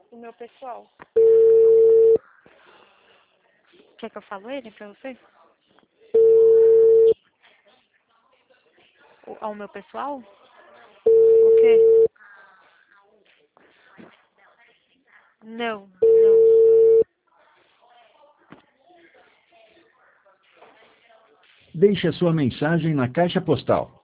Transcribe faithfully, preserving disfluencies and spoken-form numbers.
O meu pessoal. Quer que eu falo ele pra você? O, ao meu pessoal? O quê? Não, não. Deixe a sua mensagem na caixa postal